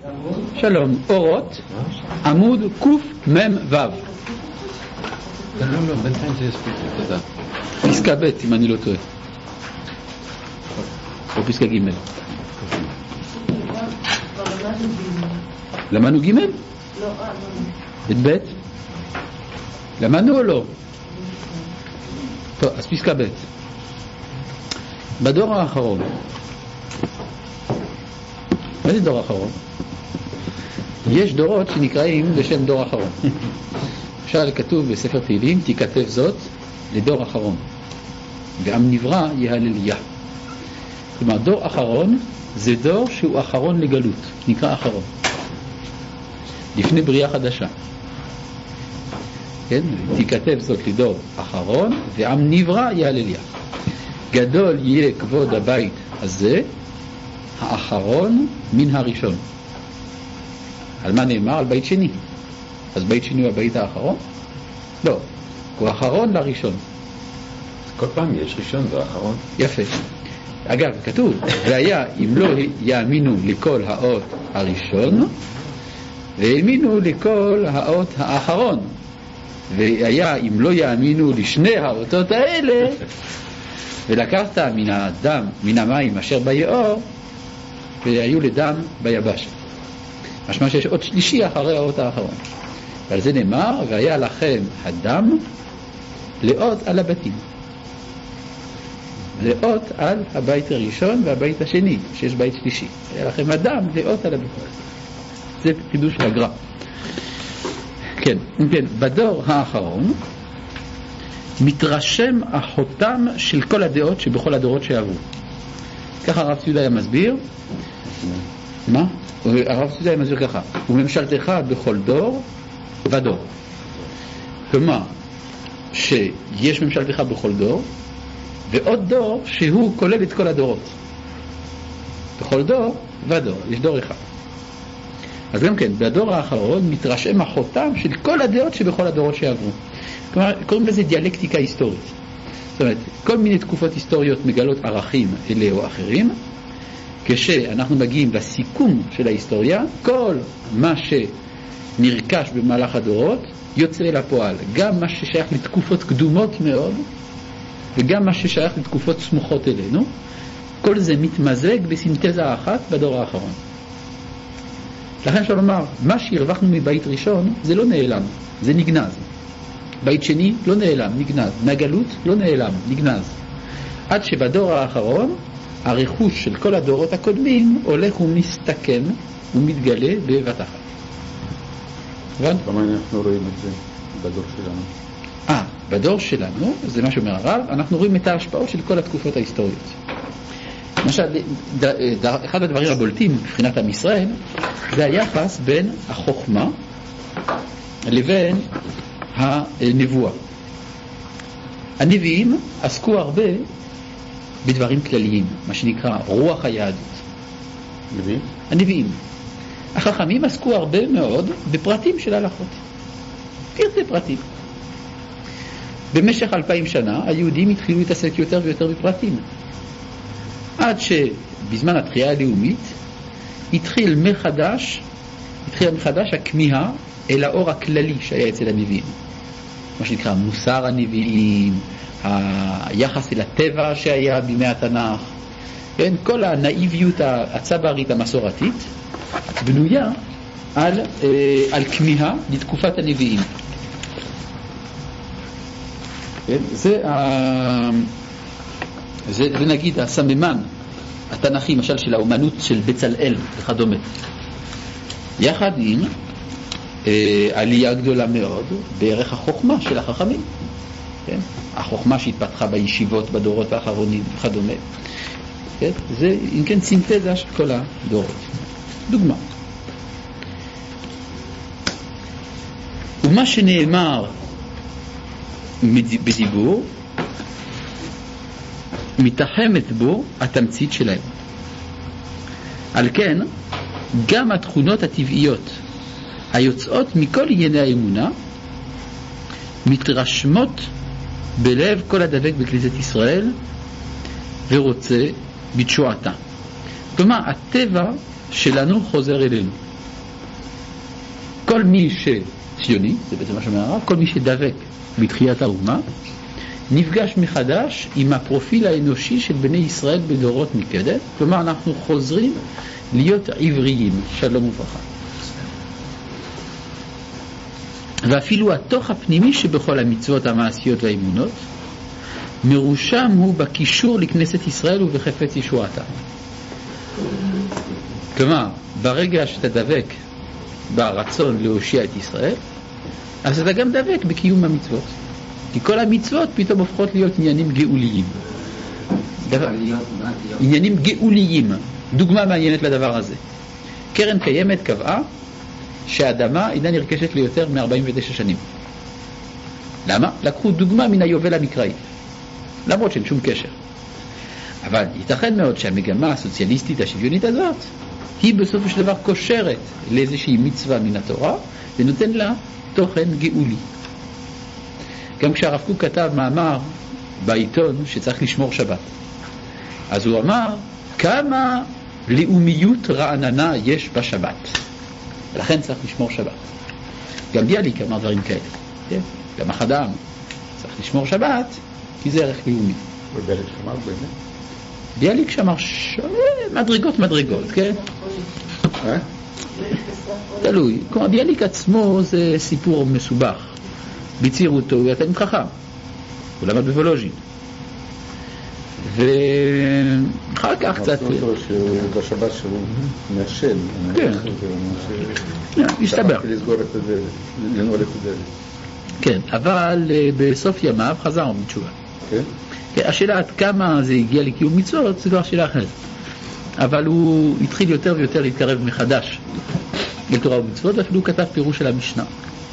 שלום, אורות, עמוד קוף מם וו. לא, בינתיים זה יספיק, תודה. פסקה ב' אם אני לא טועה. או פסקה ג'. למדנו ג'? לא, את ב'? למדנו או לא? טוב, אז פסקה ב'. בדור האחרון. מה זה דור האחרון? יש דורות שנקראים בשם דור האחרון. למשל כתוב בספר תהילים, תיכתב זאת לדור אחרון, ועם נברא יהלליה. כלומר דור אחרון זה דור שהוא אחרון לגלות, נקרא אחרון, לפני בריאה חדשה. כן? תיכתב זאת לדור אחרון, ועם נברא יהלליה. גדול יהיה כבוד הבית הזה, האחרון מן הראשון. על מה נאמר? על בית שני. אז בית שני הוא הבית האחרון? לא, הוא האחרון לראשון. כל פעם יש ראשון ואחרון. יפה. אגב, כתוב, והיה אם לא יאמינו לכל האות הראשון, והאמינו לכל האות האחרון. והיה אם לא יאמינו לשני האותות האלה, ולקחת מן הדם, מן המים אשר ביאור, והיו לדם ביבש. משמע שיש אות שלישי אחרי האות האחרון. ועל זה נאמר, והיה לכם הדם לאות על הבתים. לאות על הבית הראשון והבית השני, שיש בית שלישי. היה לכם הדם לאות על הבתים. זה חידוש הגר"א. כן, כן, בדור האחרון מתרשם החותם של כל הדעות שבכל הדורות שעברו. ככה הרב ציודה היה מסביר. מה? הרב ציודה היה מסביר ככה. וממשלתך בכל דור ודור. כלומר, שיש ממשלתך בכל דור, ועוד דור שהוא כולל את כל הדורות. בכל דור ודור, יש דור אחד. אז גם כן, בדור האחרון מתרשם החותם של כל הדעות שבכל הדורות שעברו. כלומר, קוראים לזה דיאלקטיקה היסטורית. זאת אומרת, כל מיני תקופות היסטוריות מגלות ערכים אלה או אחרים. כשאנחנו מגיעים לסיכום של ההיסטוריה, כל מה שנרכש במהלך הדורות יוצא לפועל. גם מה ששייך לתקופות קדומות מאוד, וגם מה ששייך לתקופות סמוכות אלינו. כל זה מתמזג בסינתזה אחת בדור האחרון. לכן אפשר לומר, מה שהרווחנו מבית ראשון זה לא נעלם, זה נגנז. בית שני לא נעלם, נגנז. מהגלות לא נעלם, נגנז. עד שבדור האחרון הרכוש של כל הדורות הקודמים הולך ומסתכם ומתגלה בבת אחת. הבנת? כמה אנחנו רואים את זה בדור שלנו? בדור שלנו, זה מה שאומר הרב, אנחנו רואים את ההשפעות של כל התקופות ההיסטוריות. למשל, אחד הדברים הבולטים מבחינת עם ישראל זה היחס בין החוכמה לבין הנבואה. הנביאים עסקו הרבה בדברים כלליים, מה שנקרא רוח היהדות. הנביאים. החכמים עסקו הרבה מאוד בפרטים של הלכות. פרטי פרטים. במשך 2000 שנה היהודים התחילו להתעסק יותר ויותר בפרטים. עד שבזמן התחייה הלאומית התחילה מחדש הכמיהה אל האור הכללי שהיה אצל הנביאים. מה שנקרא מוסר הנביאים, היחס אל הטבע שהיה בימי התנ"ך, כן? כל הנאיביות הצברית המסורתית בנויה על כמיהה לתקופת הנביאים. כן? זה נגיד הסממן התנ"כי, למשל של האומנות של בצלאל וכדומה, יחד עם עלייה גדולה מאוד בערך החוכמה של החכמים, כן? החוכמה שהתפתחה בישיבות בדורות האחרונים וכדומה, כן? זה אם כן סינתזה של כל הדורות. דוגמה, ומה שנאמר בדיבור מתחמת בו התמצית שלהם. על כן גם התכונות הטבעיות היוצאות מכל ענייני האמונה מתרשמות בלב כל הדבק בכנסת ישראל ורוצה בתשועתה. כלומר, הטבע שלנו חוזר אלינו. כל מי שציוני, זה בעצם מה שאומר הרב, כל מי שדבק בתחיית האומה, נפגש מחדש עם הפרופיל האנושי של בני ישראל בדורות מקדם. כלומר, אנחנו חוזרים להיות עבריים. שלום וברכה. ואפילו התוך הפנימי שבכל המצוות המעשיות והאמונות מרושם הוא בקישור לכנסת ישראל ובחפץ ישועתה. כלומר, ברגע שאתה דבק ברצון להושיע את ישראל, אז אתה גם דבק בקיום המצוות. כי כל המצוות פתאום הופכות להיות עניינים גאוליים. עניינים גאוליים. דוגמה מעניינת לדבר הזה. קרן קיימת קבעה שהאדמה אינה נרכשת ליותר מ-49 שנים. למה? לקחו דוגמה מן היובל המקראי. למרות שאין שום קשר. אבל ייתכן מאוד שהמגמה הסוציאליסטית השוויונית הזאת היא בסופו של דבר קושרת לאיזושהי מצווה מן התורה ונותן לה תוכן גאולי. גם כשהרב קוק כתב מאמר בעיתון שצריך לשמור שבת, אז הוא אמר כמה לאומיות רעננה יש בשבת, ולכן צריך לשמור שבת. גם ביאליק אמר דברים כאלה, כן? גם אחד העם צריך לשמור שבת כי זה ערך לאומי. וביאליק שמר באמת? ביאליק שמר מדרגות, כן? תלוי. כמו ביאליק עצמו זה סיפור מסובך. בצעירותו הוא היה תלמיד חכם. הוא למד בוולוז'ין. ואחר כך קצת... בשבת שהוא מעשן. כן. הסתבר. לנעול את זה. כן, אבל בסוף ימיו חזר מתשובה. כן? השאלה עד כמה זה הגיע לקיום מצוות זה כבר שאלה אחרת. אבל הוא התחיל יותר ויותר להתקרב מחדש לתורה ומצוות, ואפילו הוא כתב פירוש של המשנה.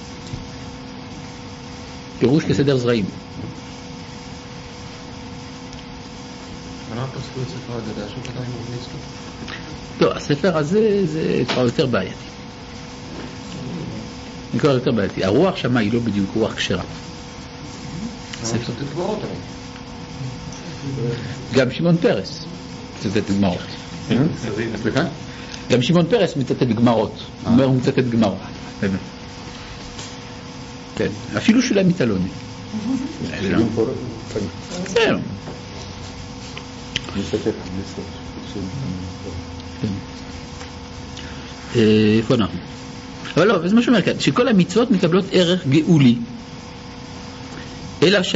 פירוש כסדר זרעים. מה פסקו את ספר הגדה שהוא כתב עם רובניצקי? לא, הספר הזה זה כבר יותר בעייתי. זה כבר יותר בעייתי. הרוח שמה היא לא בדיוק רוח כשרה. ספר תגמרות הרי. גם שמעון פרס מצטט גמרות. סליחה? גם שמעון פרס מצטט גמרות. הוא אומר הוא מצטט גמרות. כן, אפילו שולם מתעלוני. זהו. איפה אנחנו? אבל לא, וזה מה שאומר כאן, שכל המצוות מקבלות ערך גאולי, אלא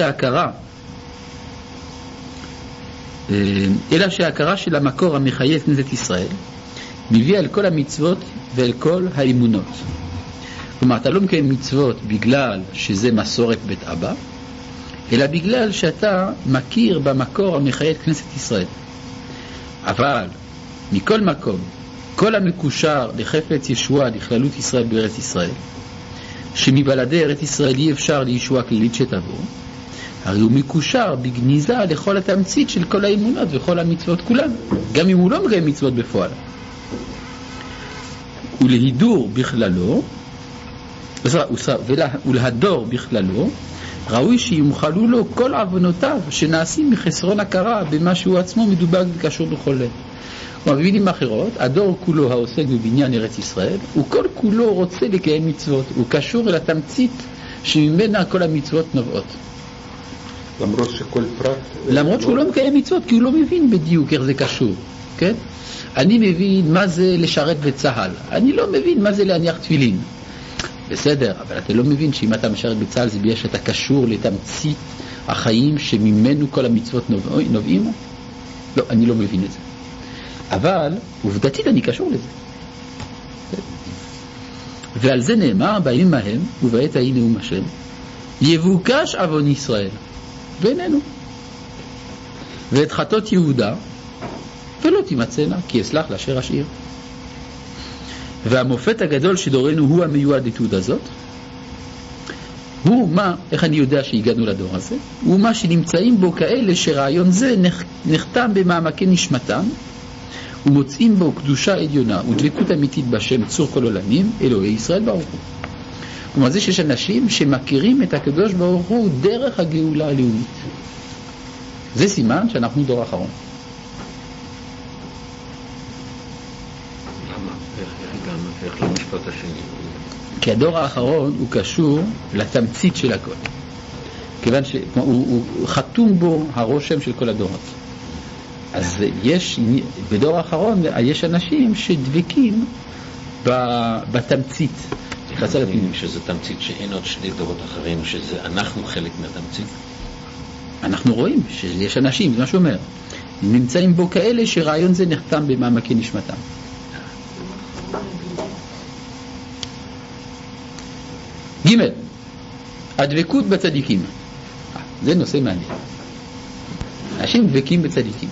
שההכרה של המקור המחייב כנסת ישראל מביא אל כל המצוות ואל כל האמונות. כלומר, אתה לא מקיים מצוות בגלל שזה מסורת בית אבא, אלא בגלל שאתה מכיר במקור המחייב כנסת ישראל. אבל מכל מקום, כל המקושר לחפץ ישוע לכללות ישראל בארץ ישראל, שמבלעדי ארץ ישראל אי אפשר לישוע כללית שתבוא, הרי הוא מקושר בגניזה לכל התמצית של כל האמונות וכל המצוות כולן, גם אם הוא לא מקיים מצוות בפועל. ולהידור בכללו, ולהדור בכללו, ראוי שיומחלו לו כל עוונותיו שנעשים מחסרון הכרה במה שהוא עצמו מדובק וקשור בכל לב. כלומר, במילים אחרות, הדור כולו העוסק בבניין ארץ ישראל, הוא כל כולו רוצה לקיים מצוות, הוא קשור אל התמצית שממנה כל המצוות נובעות. למרות שכל פרט... למרות שהוא לא מקיים מצוות, כי הוא לא מבין בדיוק איך זה קשור, כן? אני מבין מה זה לשרת בצהל, אני לא מבין מה זה להניח תפילין. בסדר, אבל אתה לא מבין שאם אתה משרת בצהל זה בגלל שאתה קשור לתמצית החיים שממנו כל המצוות נובעים? לא, אני לא מבין את זה. אבל עובדתית אני קשור לזה. ועל זה נאמר בימים ההם ובעת ההיא נאום השם, יבוקש עוון ישראל בינינו ואת חטות יהודה ולא תימצאנה כי אסלח לאשר אשאיר. והמופת הגדול שדורנו הוא המיועד לתעודה הזאת, הוא מה, איך אני יודע שהגענו לדור הזה? הוא מה שנמצאים בו כאלה שרעיון זה נחתם במעמקי נשמתם ומוצאים בו קדושה עליונה ודבקות אמיתית בשם צור כל עולמים, אלוהי ישראל ברוך הוא. כלומר זה שיש אנשים שמכירים את הקדוש ברוך הוא דרך הגאולה הלאומית. זה סימן שאנחנו דור אחרון. בהמשך למשפט השני. כי הדור האחרון הוא קשור לתמצית של הכל. כיוון שהוא חתום בו הרושם של כל הדורות. אז יש, בדור האחרון יש אנשים שדבקים בתמצית. שזה תמצית שאין עוד שני דורות אחרינו, שזה אנחנו חלק מהתמצית. אנחנו רואים שיש אנשים, זה מה שאומר, נמצאים בו כאלה שרעיון זה נחתם במעמקי נשמתם. ג' הדבקות בצדיקים. זה נושא מעניין. אנשים דבקים בצדיקים.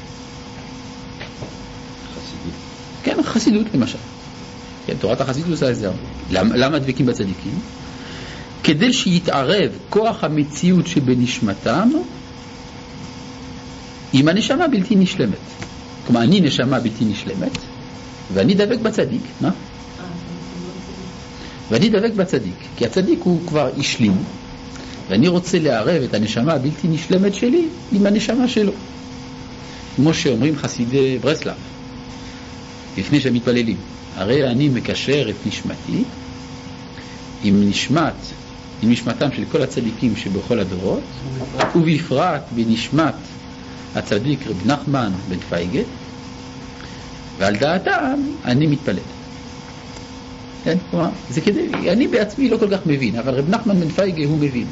חסידות. כן, חסידות למשל. כן, תורת החסידות עושה את זה. למה דבקים בצדיקים? כדי שיתערב כוח המציאות שבנשמתם עם הנשמה בלתי נשלמת. כלומר, אני נשמה בלתי נשלמת, ואני דבק בצדיק. מה? ואני דבק בצדיק, כי הצדיק הוא כבר השלים, ואני רוצה לערב את הנשמה הבלתי נשלמת שלי עם הנשמה שלו. כמו שאומרים חסידי ברסלב, לפני שהם מתפללים, הרי אני מקשר את נשמתי עם נשמתם של כל הצדיקים שבכל הדורות, ובפרט בנשמת הצדיק רב נחמן בן פייגה, ועל דעתם אני מתפלל. כן? כלומר, זה כדי, אני בעצמי לא כל כך מבין, אבל רב נחמן בן פייגה הוא מבין.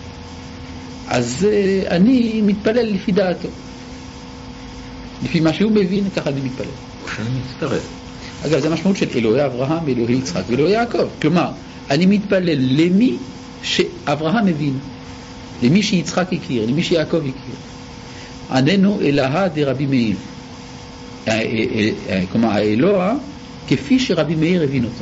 אז אני מתפלל לפי דעתו. לפי מה שהוא מבין, ככה אני מתפלל. שאני מצטרף. אגב, זה המשמעות של אלוהי אברהם, אלוהי יצחק ואלוהי יעקב. כלומר, אני מתפלל למי שאברהם מבין, למי שיצחק הכיר, למי שיעקב הכיר. עננו אלוהה דרבי מאיר. כלומר, האלוה כפי שרבי מאיר הבין אותו.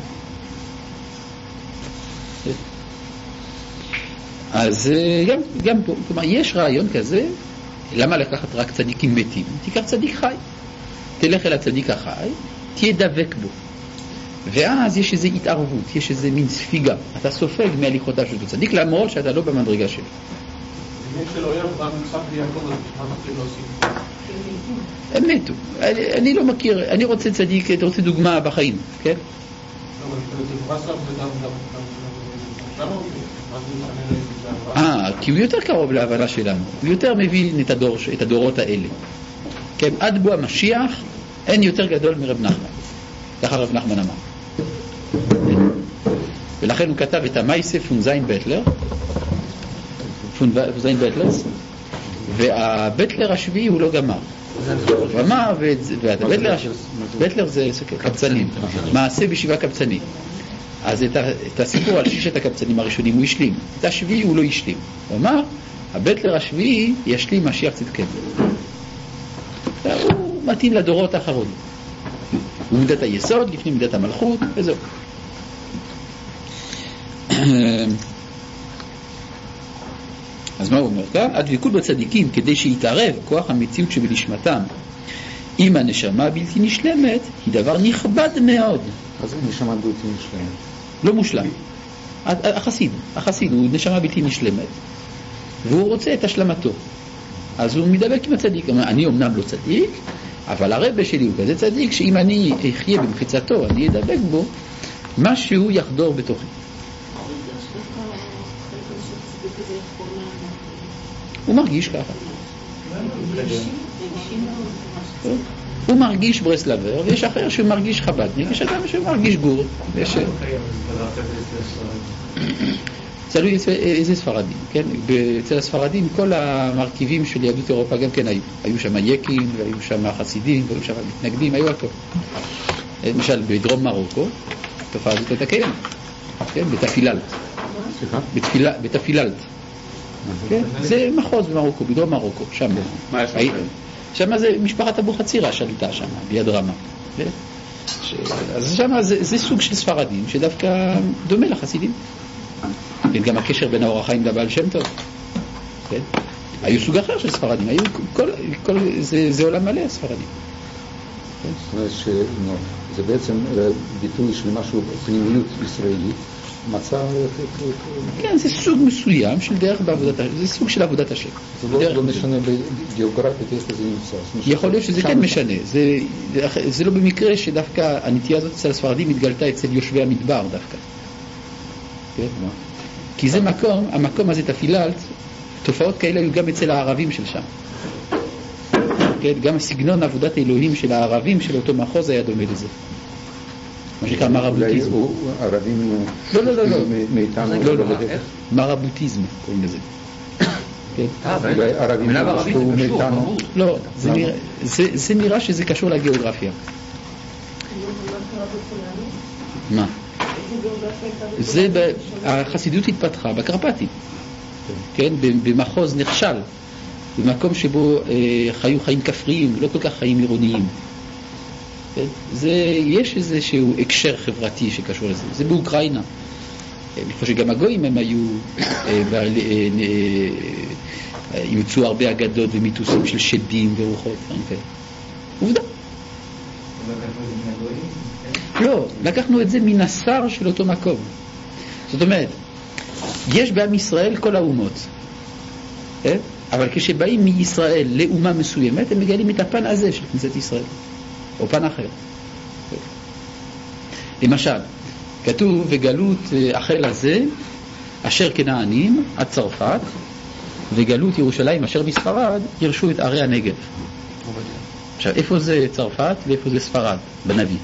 אז גם פה, כלומר, יש רעיון כזה, למה לקחת רק צדיקים מתים? תיקח צדיק חי. תלך אל הצדיק החי, תהיה דבק בו. ואז יש איזו התערבות, יש איזו מין ספיגה. אתה סופג מהליכותיו של הצדיק, למרות שאתה לא במדרגה שלו. אם של אויב, גם יצחק ויעקב, אז מה מתחיל להוסיף? הם מתו. אני לא מכיר, אני רוצה צדיק, אתה רוצה דוגמה בחיים, כן? לא, אבל זה ברסלב וגם למה הוא? כי הוא יותר קרוב להבנה שלנו, הוא יותר מבין את הדורות האלה. כן, עד בו המשיח אין יותר גדול מרב נחמן, ככה רב נחמן אמר. ולכן הוא כתב את המייסה פון זיין בטלר, והבטלר השביעי הוא לא גמר. הוא אמר, בטלר זה קבצנים, מעשה בשבעה קבצנים. אז את הסיפור על ששת הקבצנים הראשונים הוא השלים, את השביעי הוא לא השלים. הוא אמר, הבטלר השביעי ישלים משיח צדקנו. הוא מתאים לדורות האחרונים. הוא מידת היסוד לפני מידת המלכות, וזהו. אז מה הוא אומר כאן? הדבקות בצדיקים כדי שיתערב כוח המציאות שבנשמתם עם הנשמה בלתי נשלמת היא דבר נכבד מאוד. אז זה נשמה בלתי נשלמת. לא מושלם. החסיד הוא נשמה בלתי נשלמת והוא רוצה את השלמתו. אז הוא מדבק עם הצדיק. אני אמנם לא צדיק, אבל הרב שלי הוא כזה צדיק שאם אני אחיה במחיצתו, אני אדבק בו, משהו יחדור בתוכי. הוא מרגיש ככה. הוא מרגיש ברסלבר, ויש אחר שהוא מרגיש חב"דניק, יש אדם שהוא מרגיש גור. תלוי איזה ספרדים, כן? אצל הספרדים כל המרכיבים של יהדות אירופה גם כן היו. היו שם יקים, והיו שם חסידים, והיו שם מתנגדים, היו הכל. למשל בדרום מרוקו, התופעה הזאת הייתה קיימת, כן? בתפיללט. בתפיללט. כן? זה מחוז במרוקו, בדרום מרוקו, שם. מה יש לכם? שם זה משפחת אבו חצירה שלטה שם, ביד רמה. אז שם זה סוג של ספרדים שדווקא דומה לחסידים. גם הקשר בין האור החיים לבעל שם טוב. כן? היו סוג אחר של ספרדים, היו זה עולם מלא הספרדים. זאת אומרת שזה בעצם ביטוי של משהו פנימיות ישראלית מצא... כן, זה סוג מסוים של דרך בעבודת השם, זה סוג של עבודת השם. זה לא משנה בגיאוגרפית איפה זה נמצא. יכול להיות שזה כן משנה, זה לא במקרה שדווקא הנטייה הזאת אצל הספרדים התגלתה אצל יושבי המדבר דווקא. כי זה מקום, המקום הזה תפילת, תופעות כאלה היו גם אצל הערבים של שם. גם הסגנון עבודת האלוהים של הערבים של אותו מחוז היה דומה לזה. מה שנקרא מרבוטיזם. ערבים... לא, לא, לא, לא. מאיתנו... לא, לא, מרבוטיזם קוראים לזה. ערבים שהוא מאיתנו... לא, זה נראה שזה קשור לגיאוגרפיה. מה? החסידות התפתחה בקרפטים. כן, במחוז נכשל. במקום שבו חיו חיים כפריים, לא כל כך חיים עירוניים. יש איזשהו הקשר חברתי שקשור לזה. זה באוקראינה. איפה שגם הגויים הם היו ימצאו הרבה אגדות ומיתוסים של שדים ורוחות. עובדה. לא, לקחנו את זה מן השר של אותו מקום. זאת אומרת, יש בעם ישראל כל האומות. אבל כשבאים מישראל לאומה מסוימת, הם מגלים את הפן הזה של כנסת ישראל, או פן אחר. למשל, כתוב וגלות החל הזה, אשר כנענים עד צרפת, וגלות ירושלים אשר בספרד, ירשו את ערי הנגב. עכשיו, איפה זה צרפת ואיפה זה ספרד? בנביא.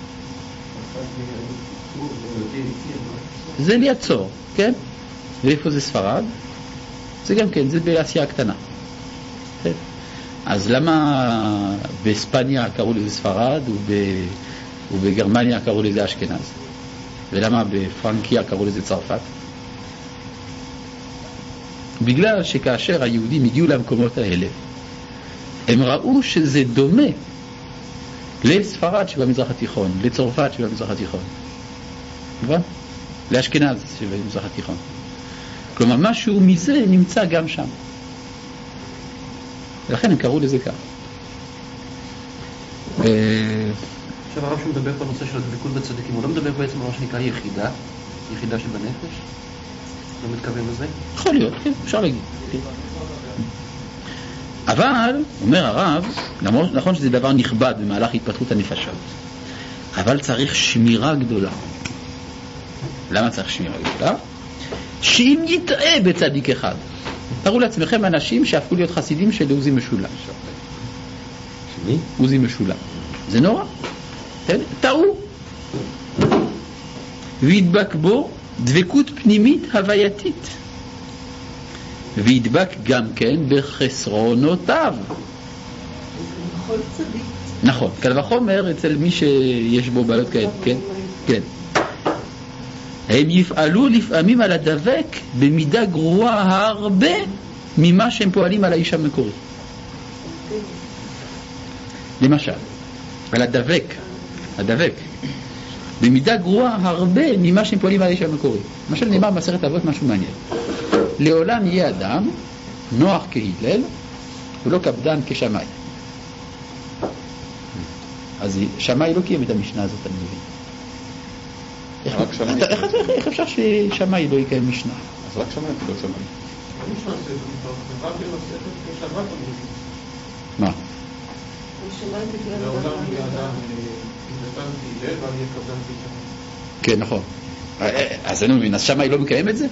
זה ליד צור, כן? ואיפה זה ספרד? זה גם כן, זה באסיה הקטנה. אז למה באספניה קראו לזה ספרד ובגרמניה קראו לזה אשכנז? ולמה בפרנקיה קראו לזה צרפת? בגלל שכאשר היהודים הגיעו למקומות האלה, הם ראו שזה דומה לספרד שבמזרח התיכון, לצרפת שבמזרח התיכון. נכון? לאשכנז שבמזרח התיכון. כלומר, משהו מזה נמצא גם שם. ולכן הם קראו לזה כך. עכשיו הרב שמדבר פה נושא של הדבקות בצדיקים, הוא לא מדבר בעצם על מה שנקרא יחידה שבנפש? לא מתכוון לזה? יכול להיות, כן, אפשר להגיד. אבל, אומר הרב, נכון שזה דבר נכבד במהלך התפתחות הנפשות, אבל צריך שמירה גדולה. למה צריך שמירה גדולה? שאם יטעה בצדיק אחד, תראו לעצמכם אנשים שהפכו להיות חסידים של עוזי משולש. מי? עוזי משולש. זה נורא. טעו. והדבק בו דבקות פנימית הווייתית. והדבק גם כן בחסרונותיו. בכל צדיק. נכון. קל וחומר אצל מי שיש בו בעיות כאלה. כן? כן. הם יפעלו לפעמים על הדבק במידה גרועה הרבה ממה שהם פועלים על האיש המקורי. למשל, על הדבק במידה גרועה הרבה ממה שהם פועלים על האיש המקורי. למשל נאמר במסכת אבות משהו מעניין. לעולם יהיה אדם נוח כהלל ולא קפדן כשמאי. אז שמאי לא קיים את המשנה הזאת, אני מבין. איך אפשר ששמאי לא יקיים משנה? אז רק שמאי, לא שמאי. מה? כן, נכון. אז אני מבין, אז שמאי לא מקיים את זה?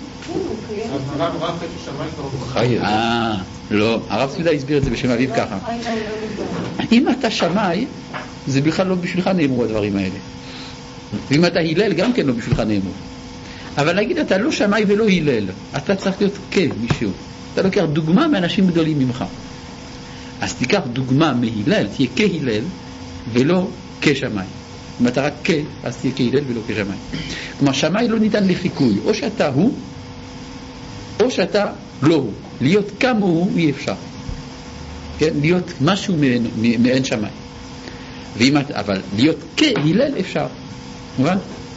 לא, הרב צבי הסביר את זה בשם אביב ככה. אם אתה שמאי, זה בכלל לא בשבילך נאמרו הדברים האלה. ואם אתה הלל, גם כן לא בשבילך נאמרו. אבל להגיד, אתה לא שמאי ולא הלל, אתה צריך להיות מישהו. אתה לוקח דוגמה מאנשים גדולים ממך. אז תיקח דוגמה מהלל, תהיה כהלל ולא כשמאי. אם אתה רק אז תהיה כהלל ולא כשמאי. כלומר, שמאי לא ניתן לחיקוי. או שאתה הוא, או שאתה לא הוא. להיות כמוהו אי אפשר. כן? להיות משהו מעין שמאי. אבל להיות כהלל אפשר. מובן?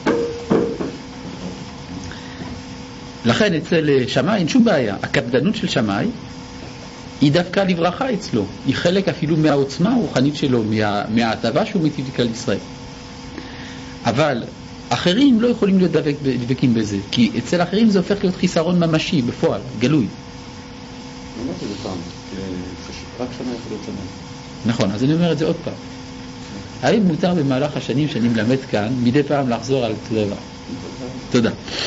לכן אצל שמאי אין שום בעיה. הקפדנות של שמאי היא דווקא לברכה אצלו. היא חלק אפילו מהעוצמה הרוחנית שלו, מההטבה שהוא מטיב לכלל ישראל. אבל אחרים לא יכולים להיות דבקים בזה, כי אצל אחרים זה הופך להיות חיסרון ממשי, בפועל, גלוי. אמרתי זה פעם, רק שנה יכול להיות שנה. נכון, אז אני אומר את זה עוד פעם. האם מותר במהלך השנים שאני מלמד כאן, מדי פעם לחזור על דבר? תודה.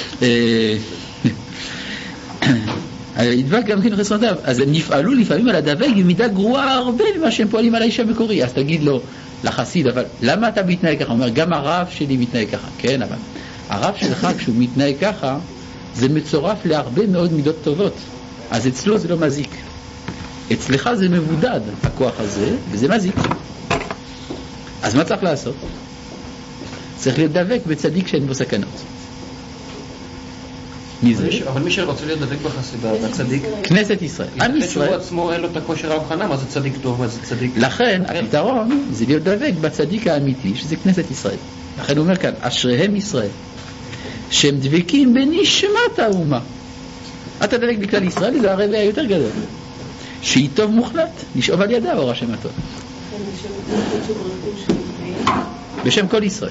ידבק גם כן חסרונותיו. אז הם נפעלו לפעמים על הדבק במידה גרועה הרבה ממה שהם פועלים על האיש המקורי. אז תגיד לו, לחסיד, אבל למה אתה מתנהג ככה? הוא אומר, גם הרב שלי מתנהג ככה. כן, אבל הרב שלך כשהוא מתנהג ככה, זה מצורף להרבה מאוד מידות טובות. אז אצלו זה לא מזיק. אצלך זה מבודד, הכוח הזה, וזה מזיק. אז מה צריך לעשות? צריך להיות דבק בצדיק שאין בו סכנות. מי זה? אבל מי שרוצה להיות דבק בצדיק, כנסת ישראל. עם ישראל. שהוא עצמו אין לו את הכושר ההבחנה, מה זה צדיק טוב, מה זה צדיק... לכן הפתרון זה להיות דבק בצדיק האמיתי, שזה כנסת ישראל. לכן הוא אומר כאן, אשריהם ישראל, שהם דבקים בנשמת האומה. אתה דבק בכלל ישראל, זה הרבע היותר גדול. שהיא טוב מוחלט, נשאוב על ידה אור השם הטוב. בשם כל ישראל.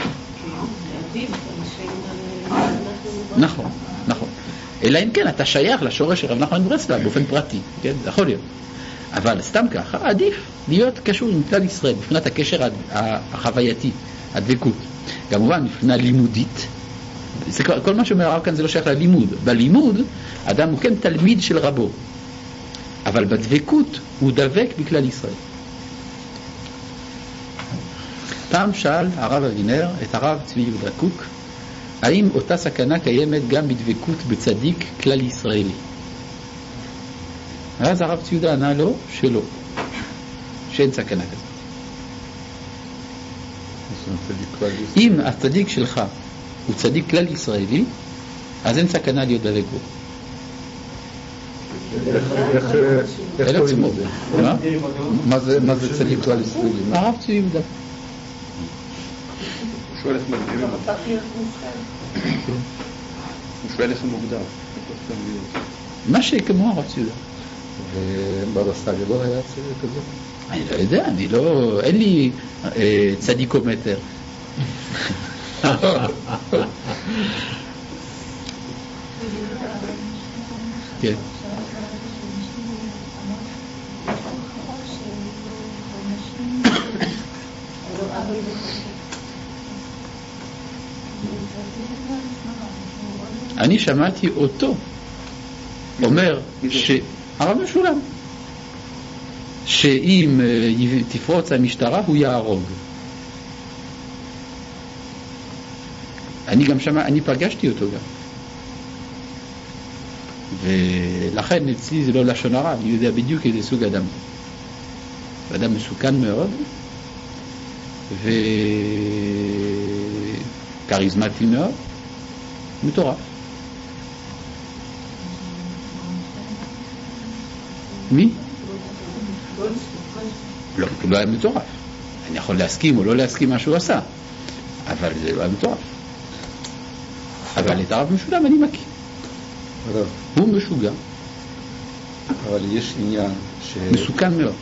נכון, נכון. אלא אם כן אתה שייך לשורש של רב נחמן מברסלב באופן פרטי, כן? זה יכול להיות. אבל סתם ככה עדיף להיות קשור עם כלל ישראל מבחינת הקשר החווייתי, הדבקות. כמובן מבחינה לימודית. כל מה שאומר הרב כאן זה לא שייך ללימוד. בלימוד אדם הוא כן תלמיד של רבו, אבל בדבקות הוא דבק בכלל ישראל. פעם שאל הרב אבינר את הרב צבי יהודה קוק, האם אותה סכנה קיימת גם בדבקות בצדיק כלל ישראלי? אז הרב צבי יהודה ענה לו שלא, שאין סכנה כזאת. אם הצדיק שלך הוא צדיק כלל ישראלי, אז אין סכנה להיות דבק בו. איך קוראים לזה? מה זה צדיק כלל ישראלי? הרב צבי יהודה. הוא שואל איך מגדירים אותו. הוא שואל איך הוא מוגדר. מה שכמו הרב צבי יהודה. ובבא סאלי לא היה צדיק כזה? אני לא יודע, אין לי צדיקומטר. כן. אני שמעתי אותו אומר שהרב משולם שאם תפרוץ המשטרה הוא יהרוג. אני פגשתי אותו גם, ולכן אצלי זה לא לשון הרע, אני יודע בדיוק איזה סוג אדם. אדם מסוכן מאוד וכריזמטי מאוד, מטורף. מי? לא, הוא לא היה מטורף. אני יכול להסכים או לא להסכים מה שהוא עשה, אבל זה לא היה מטורף. אבל את הרב משולם אני מכיר. הוא משוגע. אבל יש עניין מסוכן מאוד.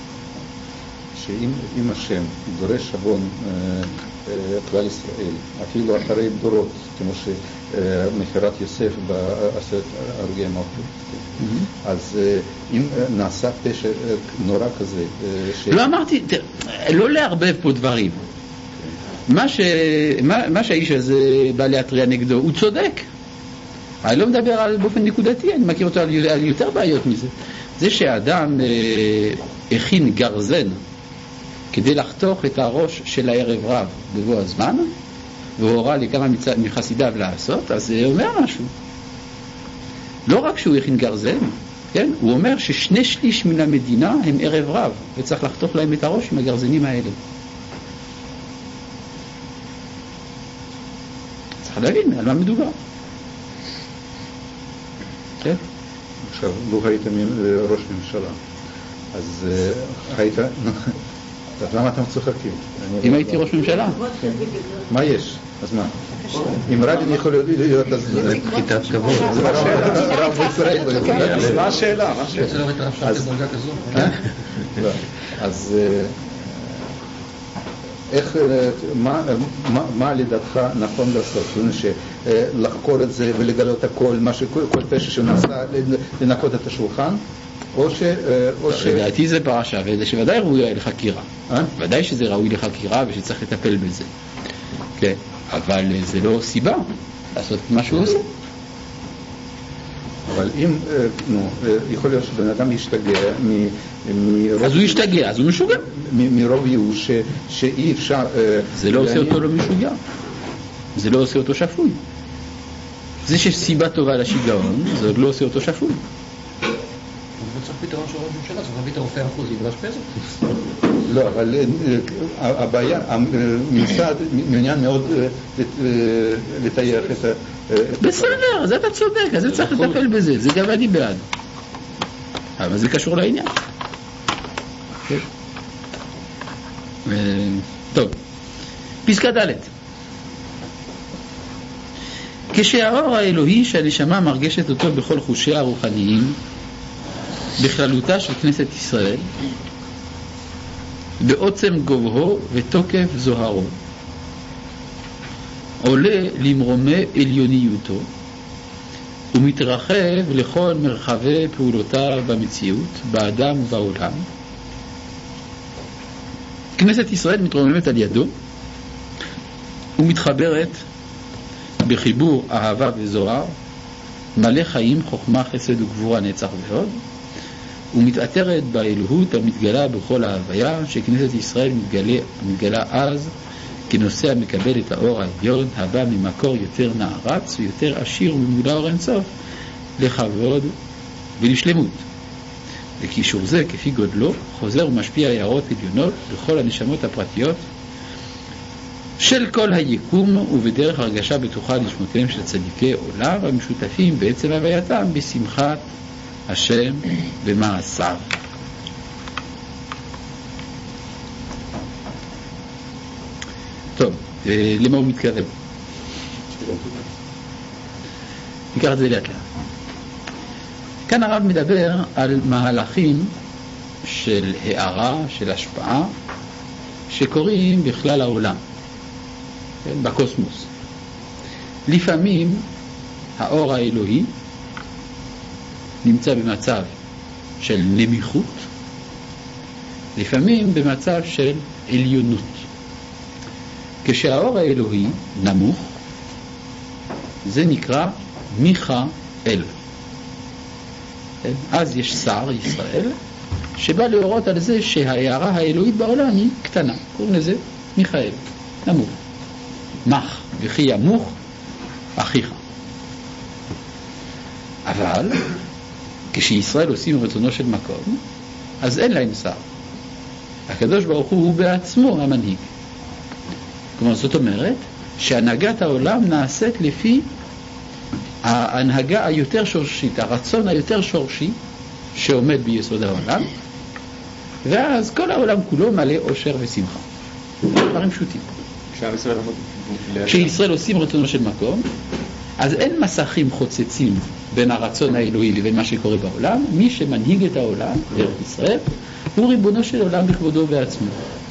שאם השם דורש שבון כלל ישראל, אפילו אחרי דורות, כמו שמכירת יוסף בעשרת הרוגי המלכות, אז אם נעשה פשע נורא כזה... לא אמרתי, לא לערבב פה דברים. מה שהאיש הזה בא להטריע נגדו, הוא צודק. אני לא מדבר על באופן נקודתי, אני מכיר אותו על יותר בעיות מזה. זה שהאדם הכין גרזן כדי לחתוך את הראש של הערב רב בבוא הזמן, והוא הורה לכמה מחסידיו לעשות, אז זה אומר משהו. לא רק שהוא הכין גרזן, כן? הוא אומר ששני שליש מן המדינה הם ערב רב, וצריך לחתוך להם את הראש עם הגרזנים האלה. צריך להבין על מה מדובר. כן? עכשיו, לא היית ראש ממשלה, אז היית... אז למה אתם צוחקים? אם הייתי ראש ממשלה? מה יש? אז מה? אם רבין יכול להיות אז... זה חיטת כבוד. רב בישראל. מה השאלה? זה לא מתרף שם בדרגה כזו. אז איך, מה לדעתך נכון לעשות? לחקור את זה ולגלות הכל, כל פשע שנעשה, לנקות את השולחן? לדעתי זה פרשה, שוודאי ראוי לחקירה. ודאי שזה ראוי לחקירה ושצריך לטפל בזה. כן, אבל זה לא סיבה לעשות מה שהוא עושה. אבל אם, יכול להיות שבן אדם ישתגע אז הוא ישתגע, אז הוא משוגע. מרוב ייאוש שאי אפשר... זה לא עושה אותו לא משוגע. זה לא עושה אותו שפוי. זה שיש סיבה טובה לשיגעון, זה עוד לא עושה אותו שפוי. לא צריך פתרון של ראש ממשלה, צריך להביא את הרופא המחוזי ולאשפז. לא, אבל הבעיה, הממסד מעוניין מאוד לטייח את ה... בסדר, אז אתה צודק, אז צריך לטפל בזה, זה גם אני בעד. אבל זה קשור לעניין. טוב, פסקה ד' כשהאור האלוהי שהנשמה מרגשת אותו בכל חושיה הרוחניים בכללותה של כנסת ישראל בעוצם גובהו ותוקף זוהרו עולה למרומי עליוניותו ומתרחב לכל מרחבי פעולותיו במציאות, באדם ובעולם. כנסת ישראל מתרוממת על ידו ומתחברת בחיבור אהבה וזוהר, מלא חיים, חוכמה, חסד וגבורה, נצח ועוד, ומתעטרת באלוהות המתגלה בכל ההוויה, שכנסת ישראל מתגלה אז כנושא המקבל את האור העליון הבא ממקור יותר נערץ ויותר עשיר וממולא אור אינסוף לכבוד ולשלמות. וקישור זה כפי גודלו חוזר ומשפיע הערות עליונות לכל הנשמות הפרטיות של כל היקום, ובדרך הרגשה בטוחה לשמותיהם של צדיקי עולם המשותפים בעצם הווייתם בשמחת השם במעשיו. טוב, למה הוא מתקרב? ניקח את זה לאט לאט. כאן הרב מדבר על מהלכים של הערה, של השפעה, שקורים בכלל העולם, בקוסמוס. לפעמים האור האלוהי נמצא במצב של נמיכות, לפעמים במצב של עליונות. כשהאור האלוהי נמוך, זה נקרא מיכאל. אז יש שר ישראל שבא להורות על זה שההערה האלוהית בעולם היא קטנה, קוראים לזה מיכאל, נמוך. מח וכי ימוך אחיך. אבל כשישראל עושים רצונו של מקום, אז אין להם שר. הקדוש ברוך הוא בעצמו המנהיג. כלומר, זאת אומרת שהנהגת העולם נעשית לפי ההנהגה היותר שורשית, הרצון היותר שורשי שעומד ביסוד העולם, ואז כל העולם כולו מלא אושר ושמחה. דברים פשוטים. כשישראל עושים רצונו של מקום, אז אין מסכים חוצצים בין הרצון האלוהי לבין מה שקורה בעולם. מי שמנהיג את העולם, דרך ישראל, הוא ריבונו של עולם בכבודו ועצמו.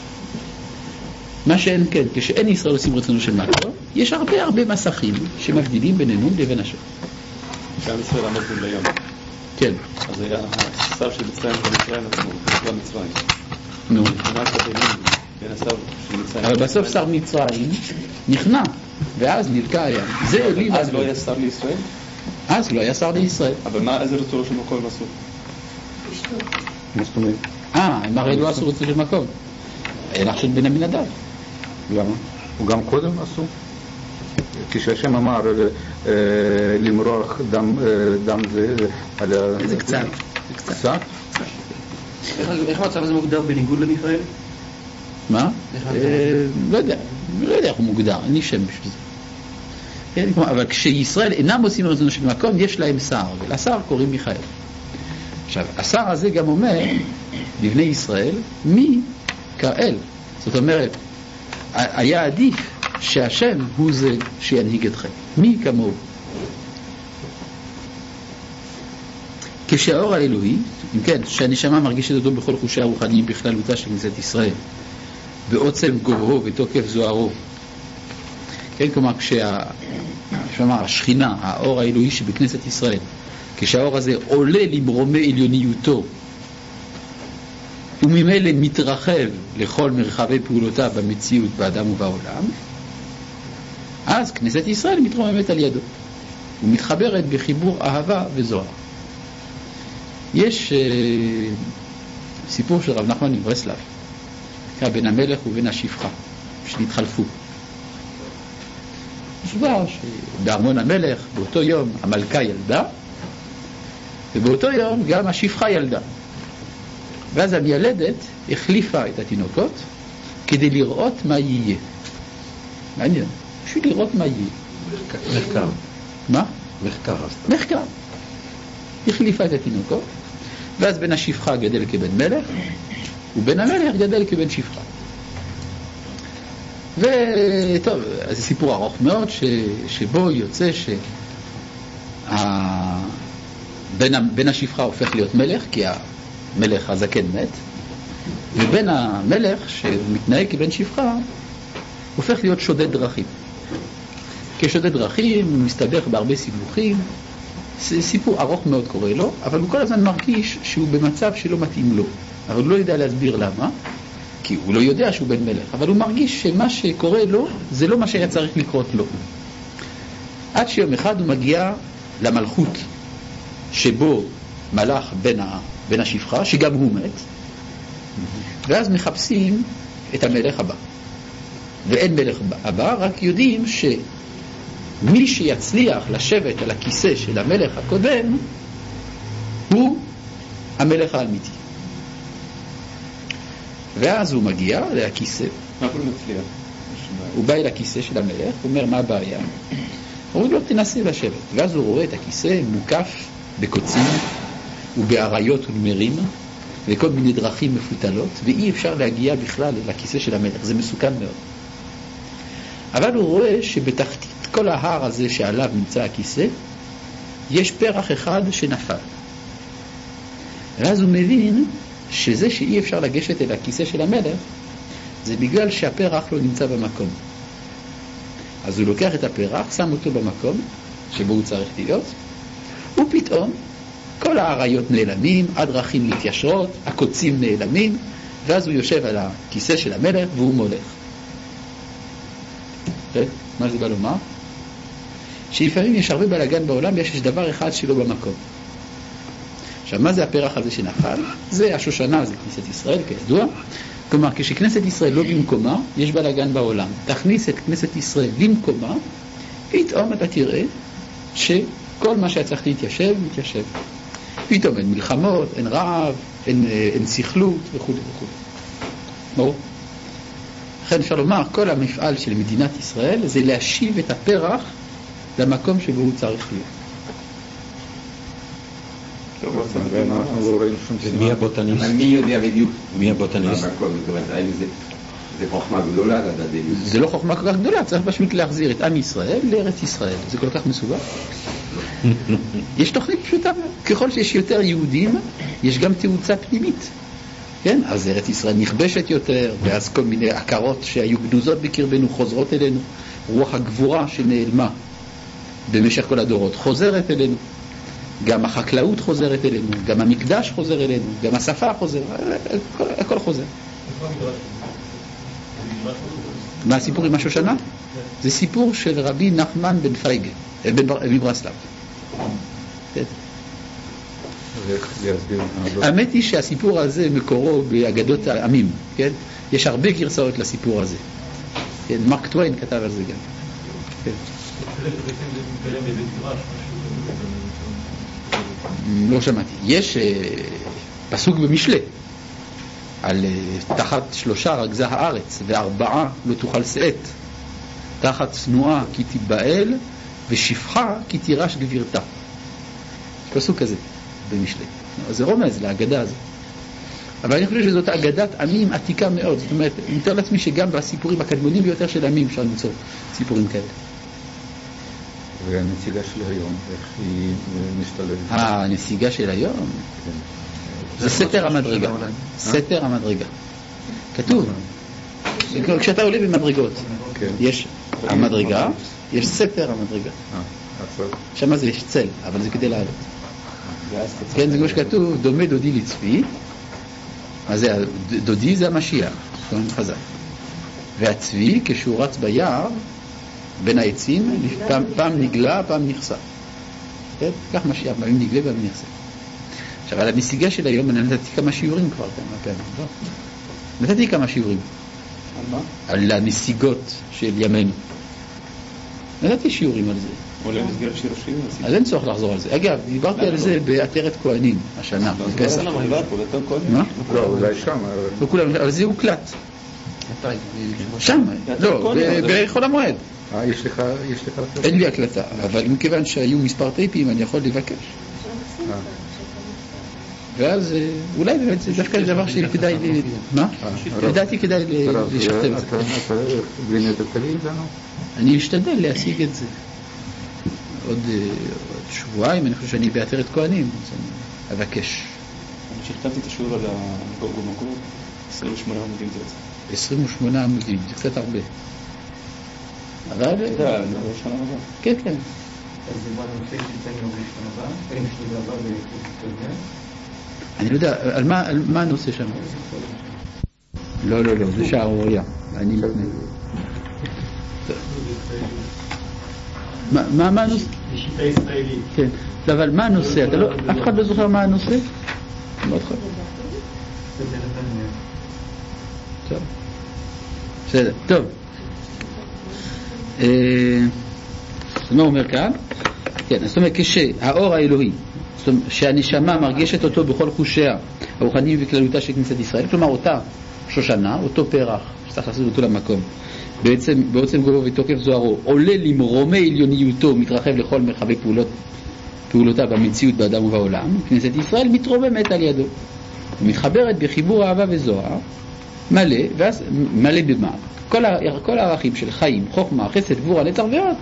מה שאין כן, כשאין ישראל עושים רצונו של מקום, יש הרבה מסכים שמבדילים בינינו לבין השם. שעם ישראל עמד מול לים. כן. אז היה השר של מצרים ומצרים עצמו, בצבא מצרים. נו. בין השר של מצרים. אבל בסוף שר מצרים נכנע, ואז נלקה הים. זה אלי ואז לא היה שר לישראל? אז לא היה שר לישראל. אבל איזה רצונו של מקום עשו? מה זאת אומרת? הם הרי לא עשו רצונו של מקום. היה לך של בן המנדב. למה? הוא גם קודם עשו? כשהשם אמר למרוח דם זה קצת. קצת? איך המצב הזה מוגדר בניגוד למיכאל? מה? לא יודע איך הוא מוגדר, אני שם בשביל זה. אבל כשישראל אינם עושים רצונו של מקום, יש להם שר, ולשר קוראים מיכאל. עכשיו, השר הזה גם אומר לבני ישראל, מי כאל. זאת אומרת, היה עדיף שהשם הוא זה שינהיג אתכם. מי כמוהו? כשהאור האלוהי, אם כן, שהנשמה מרגישת אותו בכל חושי הרוחניים בכללותה של כנסת ישראל, בעוצם גובהו ותוקף זוהרו. כן, כלומר, השכינה, האור האלוהי שבכנסת ישראל, כשהאור הזה עולה למרומי עליוניותו, וממילא מתרחב לכל מרחבי פעולותיו במציאות, באדם ובעולם, אז כנסת ישראל מתרוממת על ידו, ומתחברת בחיבור אהבה וזוהר. יש סיפור של רב נחמן מברסלב, בין המלך ובין השפחה, שנתחלפו. מסובר שבארמון המלך באותו יום המלכה ילדה, ובאותו יום גם השפחה ילדה. ואז המיילדת החליפה את התינוקות כדי לראות מה יהיה. מעניין, פשוט לראות מה יהיה. מחקר. מה? מחקר. החליפה את התינוקות, ואז בן השפחה גדל כבן מלך, ובן המלך גדל כבן שפחה. וטוב, זה סיפור ארוך מאוד שבו יוצא בן השפחה הופך להיות מלך, כי המלך הזקן מת, ובן המלך שמתנהג כבן שפחה הופך להיות שודד דרכים. כשודד דרכים הוא מסתבך בהרבה סיבוכים, סיפור ארוך מאוד קורה לו, אבל הוא כל הזמן מרגיש שהוא במצב שלא מתאים לו, אבל הוא לא יודע להסביר למה, כי הוא לא יודע שהוא בן מלך, אבל הוא מרגיש שמה שקורה לו זה לא מה שהיה צריך לקרות לו. עד שיום אחד הוא מגיע למלכות שבו מלך בן השפחה, שגם הוא מת, ואז מחפשים את המלך הבא. ואין מלך הבא, רק יודעים שמי שיצליח לשבת על הכיסא של המלך הקודם הוא המלך האמיתי. ואז הוא מגיע לכיסא. מה הוא מצליח? הוא בא אל הכיסא של המלך, הוא אומר מה הבעיה? הוא אומר לו תנסה לשבת. ואז הוא רואה את הכיסא מוקף בקוצים ובאריות ונמרים וכל מיני דרכים מפותלות, ואי אפשר להגיע בכלל לכיסא של המלך, זה מסוכן מאוד. אבל הוא רואה שבתחתית כל ההר הזה שעליו נמצא הכיסא יש פרח אחד שנפל. ואז הוא מבין שזה שאי אפשר לגשת אל הכיסא של המלך זה בגלל שהפרח לא נמצא במקום. אז הוא לוקח את הפרח, שם אותו במקום שבו הוא צריך להיות, ופתאום כל האריות נעלמים, הדרכים מתיישרות, הקוצים נעלמים, ואז הוא יושב על הכיסא של המלך והוא מולך. מה זה בא לומר? שלפעמים יש הרבה בלגן בעולם, יש דבר אחד שלא במקום. עכשיו, מה זה הפרח הזה שנפל? זה השושנה, זה כנסת ישראל, כידוע. כלומר, כשכנסת ישראל לא במקומה, יש בלגן בעולם. תכניס את כנסת ישראל במקומה, פתאום אתה תראה שכל מה שהיה צריך להתיישב, מתיישב. פתאום אין מלחמות, אין רעב, אין סכלות וכו' וכו'. ברור? לכן אפשר לומר, כל המפעל של מדינת ישראל זה להשיב את הפרח למקום שבו הוא צריך להיות. ומי הבוטניסט? מי יודע בדיוק? מי הבוטניסט? זה חוכמה גדולה לדעת. זה לא חוכמה כל כך גדולה, צריך פשוט להחזיר את עם ישראל לארץ ישראל. זה כל כך מסובך. יש תוכנית פשוטה. ככל שיש יותר יהודים, יש גם תאוצה פנימית. כן? אז ארץ ישראל נכבשת יותר, ואז כל מיני עקרות שהיו גנוזות בקרבנו חוזרות אלינו. רוח הגבורה שנעלמה במשך כל הדורות חוזרת אלינו. גם החקלאות חוזרת אלינו, גם המקדש חוזר אלינו, גם השפה חוזר, הכל חוזר. מה הסיפור עם השושנה? זה סיפור של רבי נחמן בן פייגה, מברסלב. האמת היא שהסיפור הזה מקורו באגדות העמים, כן? יש הרבה גרסאות לסיפור הזה. מרק טוויין כתב על זה גם. לא שמעתי. יש פסוק במשלי על תחת 3 רגזה הארץ ו4 לא תוכל שאת, תחת צנועה כי תיבעל ושפחה כי תירש גבירתה. יש פסוק כזה במשלי. זה רומז להגדה הזאת. אבל אני חושב שזאת אגדת עמים עתיקה מאוד. זאת אומרת, אני מתאר לעצמי שגם בסיפורים הקדמונים ביותר של עמים אפשר למצוא סיפורים כאלה. והנסיגה של היום, איך היא משתלבת? הנסיגה של היום? זה סתר המדרגה. סתר המדרגה. כתוב כשאתה עולה במדרגות, יש המדרגה, יש ספר המדרגה. שם זה יש צל, אבל זה כדי לעלות. כן, זה כמו שכתוב, דומה דודי לצפי, אז דודי זה המשיח, חזק. והצבי, כשהוא רץ ביער, בין העצים, פעם נגלה, פעם נחשף. כך משיח, פעם נגלה, פעם נחשף. עכשיו, על הנסיגה של היום, אני נתתי כמה שיעורים כבר כמה פעמים, לא? נתתי כמה שיעורים. על מה? על הנסיגות של ימינו. נתתי שיעורים על זה. עולה במסגרת שיר השירים. אז אין צורך לחזור על זה. אגב, דיברתי על זה בעטרת כהנים, השנה, בפסח. מה? לא, אולי שם. אבל זה הוקלט. שם, לא, בחול המועד. יש לך הקלטה? אין לי הקלטה, אבל מכיוון שהיו מספר טייפים, אני יכול לבקש. ואז אולי באמת זה דווקא דבר שכדאי מה? לדעתי כדאי לשכתב את זה. אתה בלי תביא את זה? אני אשתדל להשיג את זה. עוד שבועיים, אני חושב שאני בעטרת כהנים, אז אני אבקש. אני שכתבתי את השיעור על המקורות, 28 עמודים זה יצא. 28 עמודים, זה קצת הרבה. אבל... אתה יודע, לא שנה הבאה. כן, כן. אז זה בא לנושא שיצא מיום ראשון הבא, אין שזה עבר בקורס. אני לא יודע, על מה הנושא שם? לא, זה שערוריה. אני לפני. מה הנושא? בשיטה ישראלית. כן, אבל מה הנושא? אף אחד לא זוכר מה הנושא? מאוד חד. טוב. בסדר, טוב. מה אומר כאן? כן, זאת אומרת, כשהאור האלוהי, זאת אומרת, שהנשמה מרגשת אותו בכל חושיה, הרוחניים וכללותה של כנסת ישראל, כלומר אותה שושנה, אותו פרח, שצריך לעשות אותו למקום, בעצם גובו ותוקף זוהרו, עולה למרומי עליוניותו, מתרחב לכל מרחבי פעולותיו במציאות באדם ובעולם, כנסת ישראל מתרוממת על ידו, ומתחברת בחיבור אהבה וזוהר, מלא במה. כל הערכים של חיים, חוכמה, חסד, גבורה, נצח ועוד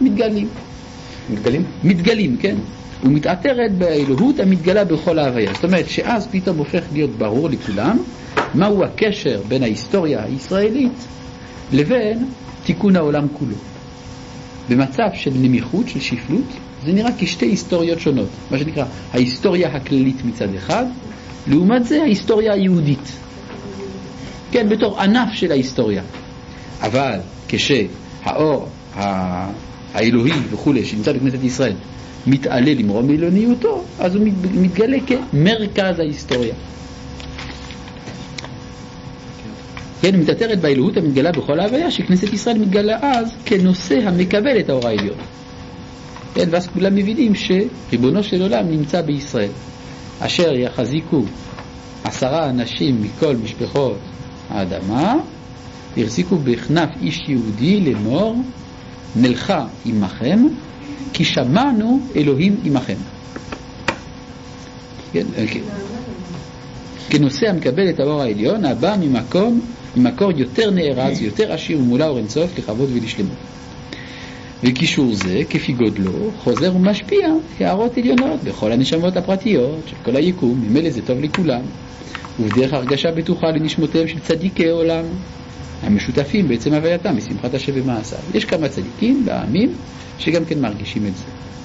מתגלים, כן? ומתעטרת באלוהות המתגלה בכל ההוויה. זאת אומרת שאז פתאום הופך להיות ברור לכולם מהו הקשר בין ההיסטוריה הישראלית לבין תיקון העולם כולו. במצב של נמיכות, של שפלות, זה נראה כשתי היסטוריות שונות. מה שנקרא ההיסטוריה הכללית מצד אחד, לעומת זה ההיסטוריה היהודית. כן, בתור ענף של ההיסטוריה. אבל כשהאור האלוהי וכו' שנמצא בכנסת ישראל מתעלה למרום עליוניותו, אז הוא מתגלה כמרכז ההיסטוריה. כן, מתעטרת באלוהות המתגלה בכל ההוויה, שכנסת ישראל מתגלה אז כנושא המקבל את האור העליון. כן, ואז כולם מבינים שריבונו של עולם נמצא בישראל, אשר יחזיקו 10 אנשים מכל משפחות האדמה, יחזיקו בכנף איש יהודי לאמור, נלכה עמכם, כי שמענו אלוהים עמכם. כן, כנושא המקבל את האור העליון, הבא ממקור יותר נערץ, יותר עשיר ומולא אור אינסוף לכבוד ולשלמות. וקישור זה, כפי גודלו, חוזר ומשפיע הערות עליונות בכל הנשמות הפרטיות של כל היקום, ממילא זה טוב לכולם, ובדרך הרגשה בטוחה לנשמותיהם של צדיקי עולם, המשותפים בעצם הווייתם משמחת השם במעשיו. יש כמה צדיקים בעמים שגם כן מרגישים את זה.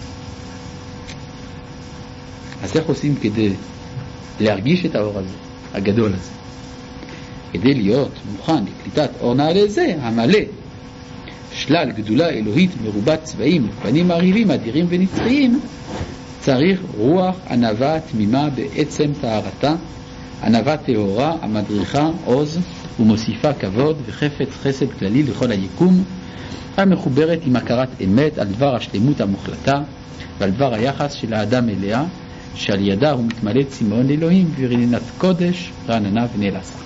אז איך עושים כדי להרגיש את האור הזה, הגדול הזה? כדי להיות מוכן לקליטת אור נעלה זה, המלא שלל גדולה אלוהית מרובת צבעים ופנים מעריבים אדירים ונצחיים, צריך רוח ענווה תמימה בעצם טהרתה, ענווה טהורה המדריכה עוז ומוסיפה כבוד וחפץ חסד כללי לכל היקום, המחוברת עם הכרת אמת על דבר השלמות המוחלטה ועל דבר היחס של האדם אליה, שעל ידה הוא מתמלא צמאון אלוהים ורננת קודש רעננה ונעלסה.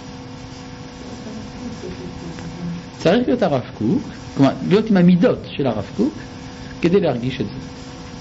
צריך להיות הרב קוק, כלומר להיות עם המידות של הרב קוק כדי להרגיש את זה.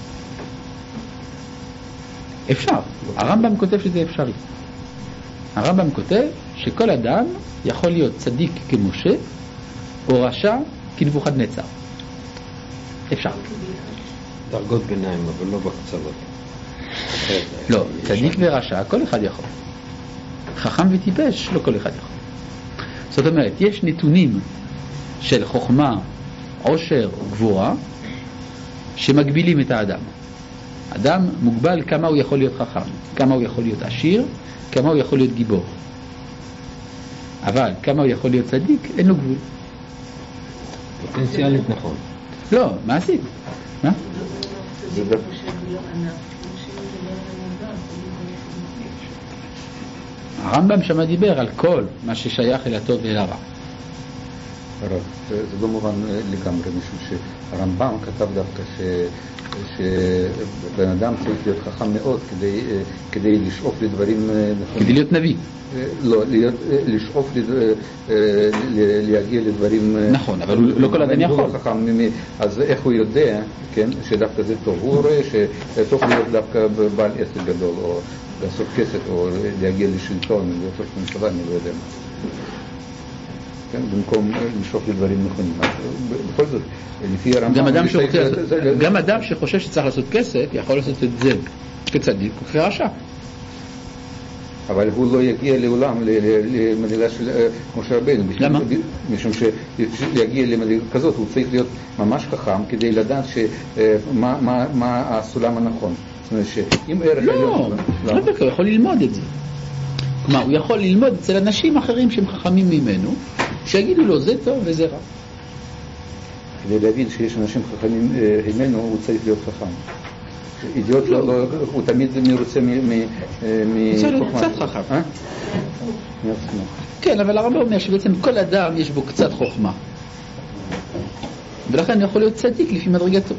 אפשר, הרמב"ם כותב שזה אפשרי. הרמב"ם כותב שכל אדם יכול להיות צדיק כמשה או רשע כנבוכדנצר. אפשר. דרגות ביניים, אבל לא בקצוות. לא, צדיק ורשע כל אחד יכול. חכם וטיפש לא כל אחד יכול. זאת אומרת, יש נתונים של חוכמה, עושר, גבורה, שמגבילים את האדם. אדם מוגבל כמה הוא יכול להיות חכם, כמה הוא יכול להיות עשיר, כמה הוא יכול להיות גיבור. אבל כמה הוא יכול להיות צדיק, אין לו גבול. פוטנציאלית נכון. לא, מעשית. מה? זה הרמב"ם שמה דיבר על כל מה ששייך אל הטוב ואל הרע. הרב, זה לא מובן לגמרי, משום שהרמב"ם כתב דווקא שבן אדם צריך להיות חכם מאוד כדי לשאוף לדברים נכונים. כדי להיות נביא. לא, לשאוף להגיע לדברים... נכון, אבל לא כל אדם יכול. אז איך הוא יודע, כן, שדווקא זה טוב? הוא רואה שטוב להיות דווקא בעל עסק גדול, או לעשות כסף, או להגיע לשלטון, לעשות ממשלה, אני לא יודע מה. כן, במקום לשאוף לדברים נכונים. בכל זאת, לפי הרמב"ם... גם אדם שחושב שצריך לעשות כסף, יכול לעשות את זה כצדיק וכרשע. אבל הוא לא יגיע לעולם למדינה של משה רבנו. למה? משום שיגיע למדינה כזאת, הוא צריך להיות ממש חכם כדי לדעת מה הסולם הנכון. זאת אומרת שאם ערך... לא, הוא יכול ללמוד את זה. כלומר, הוא יכול ללמוד אצל אנשים אחרים שהם חכמים ממנו, שיגידו לו זה טוב וזה רע. כדי להבין שיש אנשים חכמים ממנו, הוא צריך להיות חכם. אידיוט הוא תמיד מרוצה קצת חכם. כן, אבל הרב אומר שבעצם כל אדם יש בו קצת חוכמה. ולכן יכול להיות צדיק לפי מדרגתו.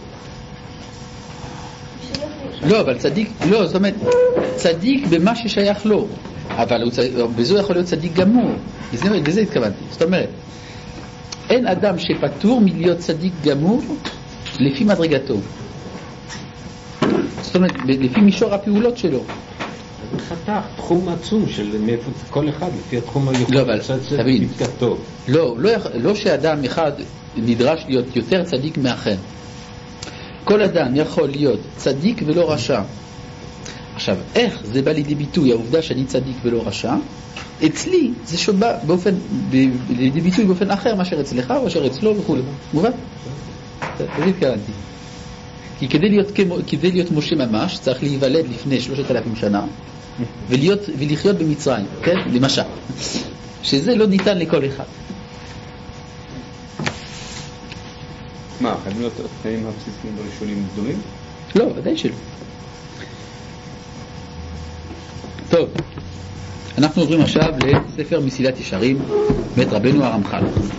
לא, אבל צדיק, לא, זאת אומרת, צדיק במה ששייך לו. אבל בזו יכול להיות צדיק גמור. בזה התכוונתי. זאת אומרת, אין אדם שפטור מלהיות צדיק גמור לפי מדרגתו. זאת אומרת, לפי מישור הפעולות שלו. זה חתך, תחום עצום של מאיפה כל אחד, לפי התחום היכול. לא, אבל תבין. לא שאדם אחד נדרש להיות יותר צדיק מאחר. כל אדם יכול להיות צדיק ולא רשע. עכשיו, איך זה בא לידי ביטוי, העובדה שאני צדיק ולא רשע? אצלי זה שבא לידי ביטוי באופן אחר מאשר אצלך או אשר אצלו וכו'. מובן? זה התכוונתי. כי כדי להיות משה ממש צריך להיוולד לפני 3,000 שנה ולחיות במצרים, כן? למשל. שזה לא ניתן לכל אחד. מה, חייבים להיות התנאים הבסיסיים בראשונים גדולים? לא, ודאי שלא. טוב, אנחנו עוברים עכשיו לספר מסילת ישרים, בית רבנו הרמח"ל.